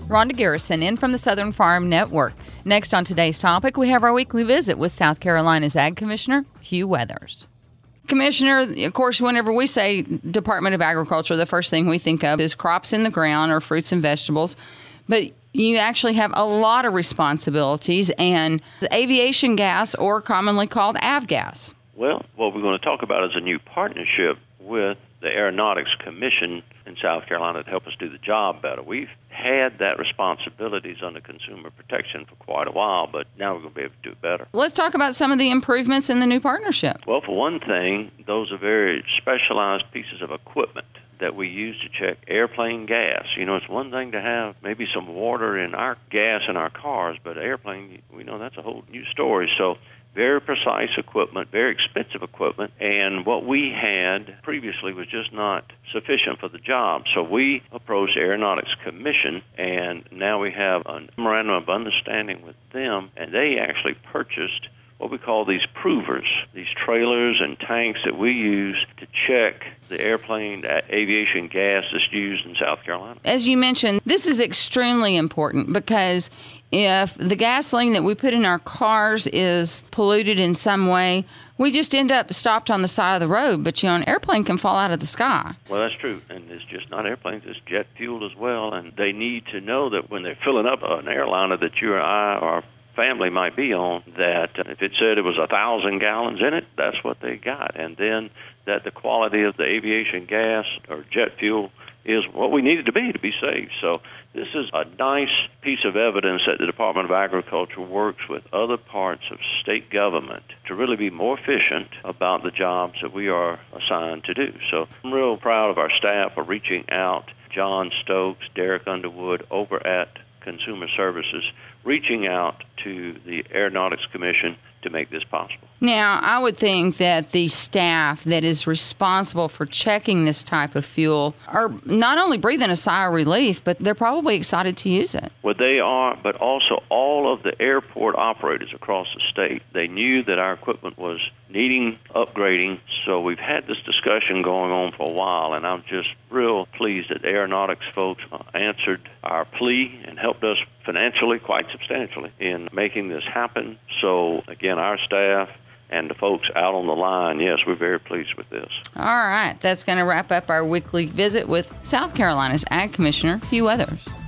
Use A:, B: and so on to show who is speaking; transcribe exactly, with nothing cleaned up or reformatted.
A: Rhonda Garrison in from the Southern Farm Network. Next on today's topic, we have our weekly visit with South Carolina's Ag Commissioner, Hugh Weathers. Commissioner, of course, whenever we say Department of Agriculture, the first thing we think of is crops in the ground or fruits and vegetables. But you actually have a lot of responsibilities, and aviation gas, or commonly called avgas.
B: Well, what we're going to talk about is a new partnership with the Aeronautics Commission in South Carolina to help us do the job better. We've had that responsibilities under consumer protection for quite a while, but now we're going to be able to do it better.
A: Let's talk about some of the improvements in the new partnership.
B: Well, for one thing, those are very specialized pieces of equipment that we use to check airplane gas. You know, it's one thing to have maybe some water in our gas in our cars, but airplane, we know that's a whole new story. So very precise equipment, very expensive equipment, and what we had previously was just not sufficient for the job. So we approached the Aeronautics Commission, and now we have a memorandum of understanding with them, and they actually purchased what we call these provers, these trailers and tanks that we use to check the airplane aviation gas that's used in South Carolina.
A: As you mentioned, this is extremely important because if the gasoline that we put in our cars is polluted in some way, we just end up stopped on the side of the road. But, you know, an airplane can fall out of the sky.
B: Well, that's true. And it's just not airplanes, it's jet fuel as well. And they need to know that when they're filling up an airliner that you or I or family might be on, that if it said it was a thousand gallons in it, that's what they got. And then that the quality of the aviation gas or jet fuel is what we need it to be to be safe. So this is a nice piece of evidence that the Department of Agriculture works with other parts of state government to really be more efficient about the jobs that we are assigned to do. So I'm real proud of our staff for reaching out, John Stokes, Derek Underwood over at Consumer Services, reaching out to the Aeronautics Commission to make this possible.
A: Now, I would think that the staff that is responsible for checking this type of fuel are not only breathing a sigh of relief, but they're probably excited to use it.
B: Well, they are, but also all of the airport operators across the state, they knew that our equipment was needing upgrading, so we've had this discussion going on for a while, and I'm just real pleased that the aeronautics folks answered our plea and helped us financially quite substantially in making this happen. So, again, our staff and the folks out on the line, yes, we're very pleased with this.
A: All right, that's going to wrap up our weekly visit with South Carolina's Ag Commissioner, Hugh Weathers.